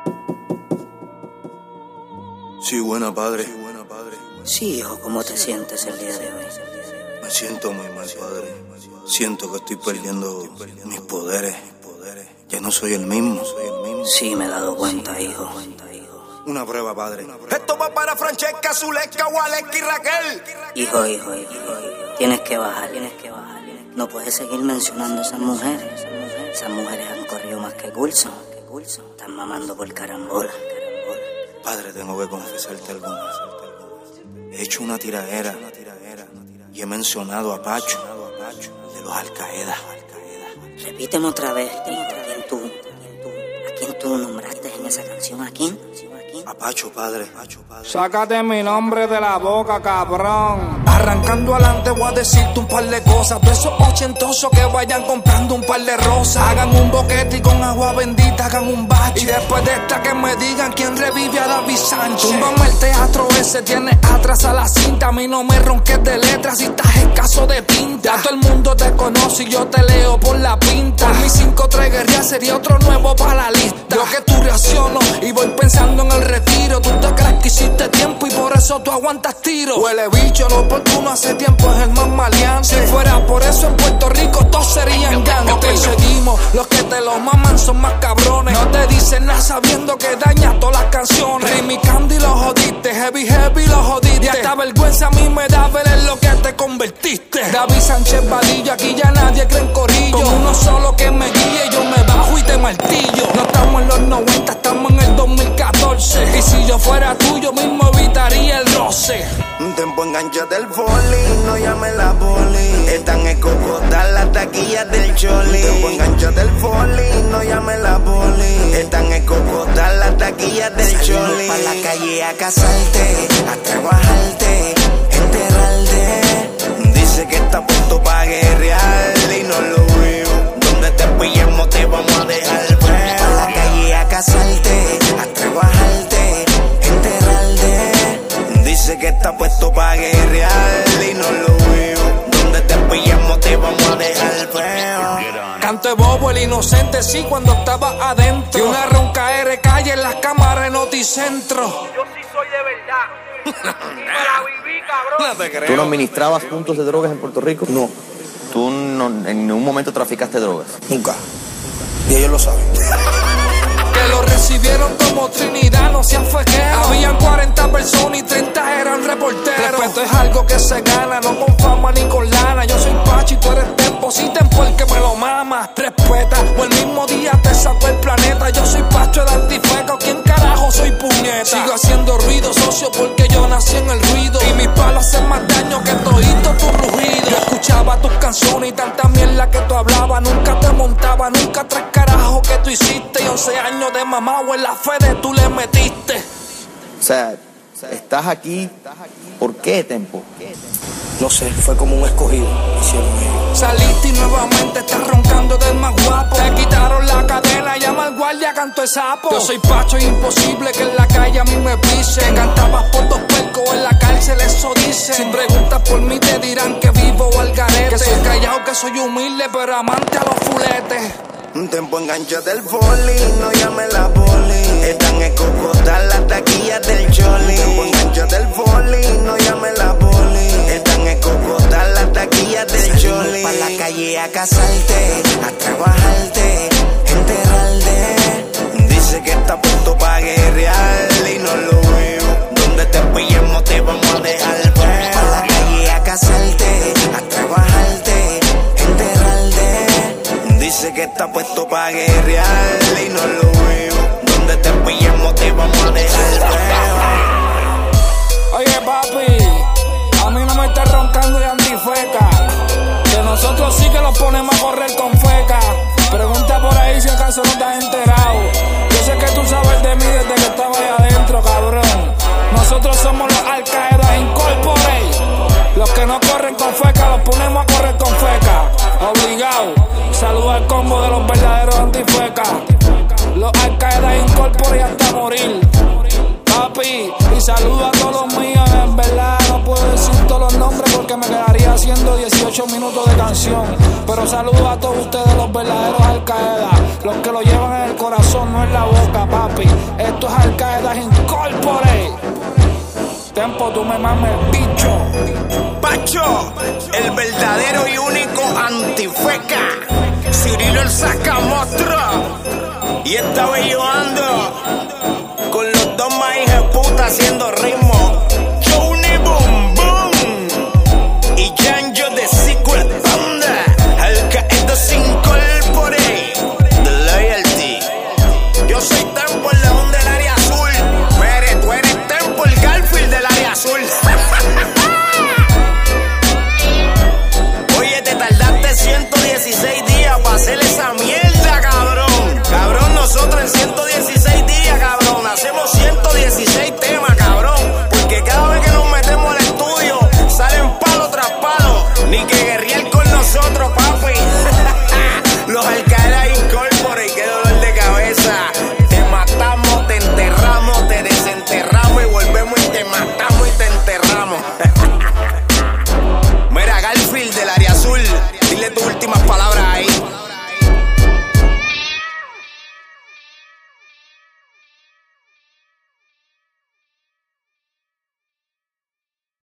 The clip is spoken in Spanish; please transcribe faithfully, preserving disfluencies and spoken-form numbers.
Sí, buena padre. Sí, hijo, ¿cómo te sientes el día de hoy? Me siento muy mal, padre. Siento que estoy perdiendo mis poderes. Ya no soy el mismo. Sí, me he dado cuenta, hijo. Una prueba, padre. Esto va para Francesca, Zulesca, Waleska y Raquel. Hijo, hijo, hijo, hijo. Tienes que bajar, tienes que bajar. No puedes seguir mencionando a esas mujeres. Esas mujeres han corrido más que Coulson. Están mamando por carambola. Padre, tengo que confesarte algo. He hecho una tiradera y he mencionado a Pacho de los Al-Qaeda. Repíteme otra vez, ¿a quién tú, a quién tú nombraste en esa canción? ¿A quién? A Pacho, padre. Sácate mi nombre de la boca, cabrón. Arrancando adelante voy a decirte un par de cosas. De esos ochentosos que vayan comprando un par de rosas. Hagan un boquete y con agua bendita hagan un bache. Y después de esta que me digan quién revive a David Sánchez. Túmbame el teatro ese, tiene atrás a la cinta. A mí no me ronques de letras si estás escaso de pinta. Ya todo el mundo te conoce y yo te leo por la pinta. Por mis cinco tres guerrillas sería otro nuevo para la lista. Yo que tú reacciono y voy pensando en el retiro. Tú te crees que hiciste tiempo y por eso tú aguantas tiro. Huele bicho, lo oportuno hace tiempo es el más maleante. Si fuera por eso en Puerto Rico todos serían gang. No te seguimos, los que te lo maman son más cabrones. No te dicen nada sabiendo que dañas todas las canciones. Remy Candy lo jodiste, Heavy Heavy lo jodiste. Y hasta vergüenza a mí me da ver en lo que te convertiste. David Sánchez Vadillo, aquí ya nadie cree en corillo. Con uno solo que me guíe yo me bajo y te martillo. No estamos en los noventa, estamos en el dos mil catorce. Y si yo fuera tuyo mismo evitaría el roce. Un tiempo enganchate el foli, no llame la poli. Están escocotas las taquillas del choli. Un tiempo enganchate el foli, no llame la poli. Están escocotas las taquillas del choli. Salimos pa' la calle a casarte, a trabajarte, enterrarte. Dice que está puesto pa' guerrear y no lo veo. Donde te pillemos te vamos a dejar feo. Pa' la calle a casarte, a trabajarte, enterrarte. Dice que está puesto pa' guerrear y no lo veo. Donde te pillemos te vamos a dejar feo. Canto de bobo, el inocente, sí, cuando estaba adentro. Y una ronca R calle en las cámaras en Noticentro. Yo sí soy de verdad. Y me la viví, cabrón. No te creo. ¿Tú no administrabas puntos de drogas en Puerto Rico? No, ¿Tú no, en ningún momento traficaste drogas? nunca. Y ellos lo saben. Que lo recibieron como Trinidad, no sean fequeros. Habían cuarenta personas y treinta eran reporteros. Respeto es algo que se gana, no con fama ni con lana. Yo soy Pachi, tú eres Tempo, si Tempo el que me lo mama. Respeta, o el mismo día te saco el planeta. Yo soy Pacho de Antifeca, ¿quién carajo soy puñeta? Sigo haciendo ruido, socio, porque yo nací en el ruido. Y mis palos hacen más daño que todito tu rugido. Yo escuchaba tus canciones y tanta mierda que tú hablabas. Nunca te montaba, nunca tres carajos que tú hiciste. Y once años de mamá o en la fe de tú le metiste. O sea, estás aquí. ¿Por qué, Tempo? No sé, fue como un escogido. Hicieron ellos. Saliste y nuevamente estás roncando del más guapo. Te quitaron la cadena, llama al guardia, canto de sapo. Yo soy Pacho, es imposible que en la calle a mí me pisen. Cantabas por dos percos, en la cárcel eso dicen. Si preguntas por mí te dirán que vivo al garete. Que soy callado, que soy humilde, pero amante a los fuletes. Un tiempo enganchate el foli, no llame la poli. Están escocotas las taquillas del choli. Un tiempo enganchate el foli, no llame la poli. Están escocotas las taquillas del choli. Salimos pa' la calle a casarte, a trabajarte, enterrarte. Dice que está puesto pa' guerrear y no lo veo. Donde te pillemos te vamos a dejar feo. Pa' la calle a casarte, a trabajarte, enterrarte. Dice que está puesto pa' guerrear y no lo veo. Donde te pillemos te vamos a dejar feo. Oye, papi, a mí no me estás roncando de Antifeca. Que nosotros sí que los ponemos a correr con feca. Pregunta por ahí si acaso no te has enterado. Yo sé que tú sabes de mí desde que estaba ahí adentro, cabrón. Nosotros somos los Al-Qaeda Incorporated. Los que no corren con feca los ponemos a correr con feca. Obligado. Saluda al combo de los verdaderos Antifeca. Los Al-Qaeda Incorporated hasta morir. Papi, y saludo a todos los míos, en verdad no puedo puedo decir todos los nombres porque me quedaría haciendo dieciocho minutos de canción. Pero saludo a todos ustedes, los verdaderos Al Qaeda, los que lo llevan en el corazón, no en la boca, papi. Esto es Al Qaeda Incorporate. Tempo, tú me mames el bicho. Pacho, el verdadero y único antifeca. Cirilo el sacamostro. Y esta vez yo ando con los dos más hijeputas haciendo ritmo.